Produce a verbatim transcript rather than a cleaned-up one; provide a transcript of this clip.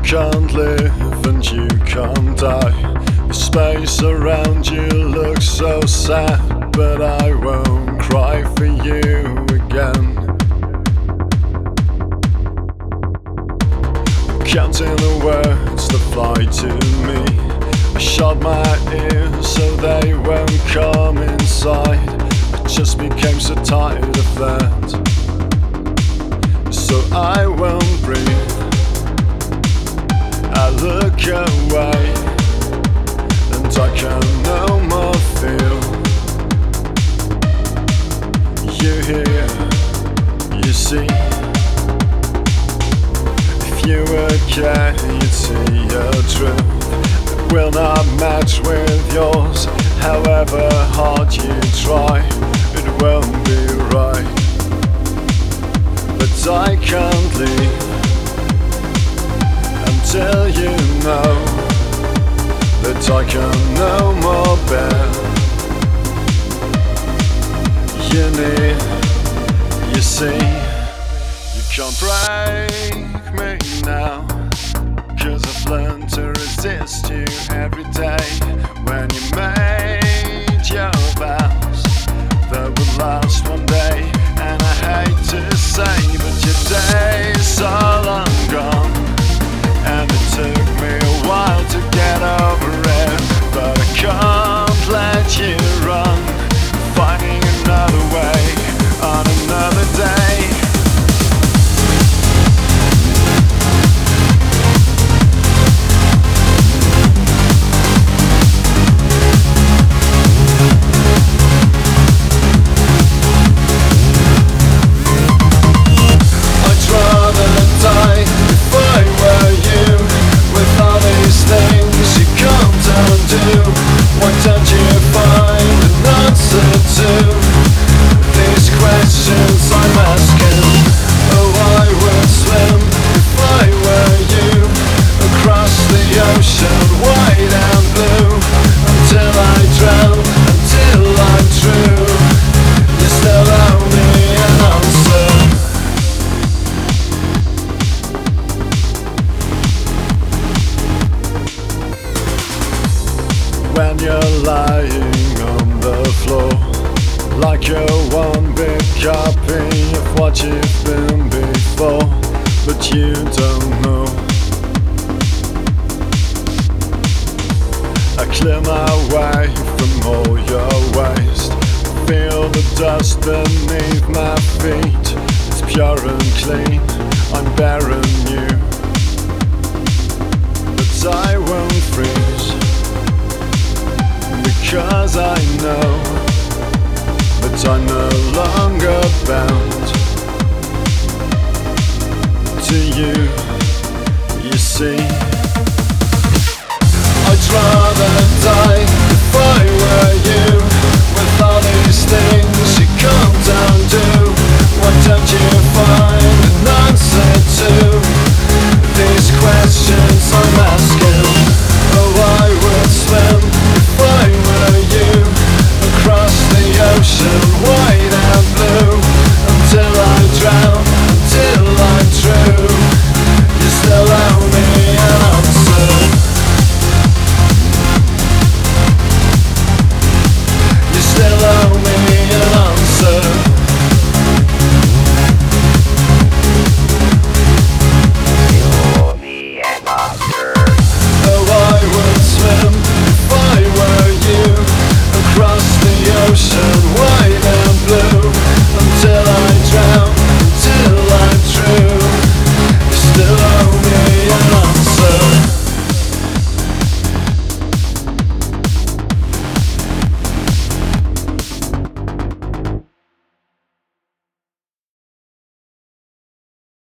can't live and you can't die. The space around you looks so sad, but I won't cry for you again. Counting the words that fly to me, I shut my ears so they won't come inside. I just became so tired of that, so I won't breathe. I look away and I can no more feel you here, you see. If you were care, you'd see a truth that will not match with yours. However hard you try, it won't be right. But I can't leave until you know that I can no more bear. You need, you see, you can't break me now, 'cause I've learned to resist you every day. When you made your vows that would last one day, and I hate to say, but your days are long gone. And it took me a while to get over it, but I can't let you run. Finding another way on another day. I'd rather die if I were you. With all these things you can't undo, why don't you find an answer to these questions I'm asking? Oh, I would swim if I were you, across the ocean wide and blue, until I drown, until I'm true. You still owe me an answer. When you're lying on the floor, like you're one big copy of what you've been before, but you don't know. I clear my way from all your waste, feel the dust beneath my feet. It's pure and clean, I'm bearing you, but I won't freeze, because I know that I'm no longer bound to you, you see. I'd rather die if I were you.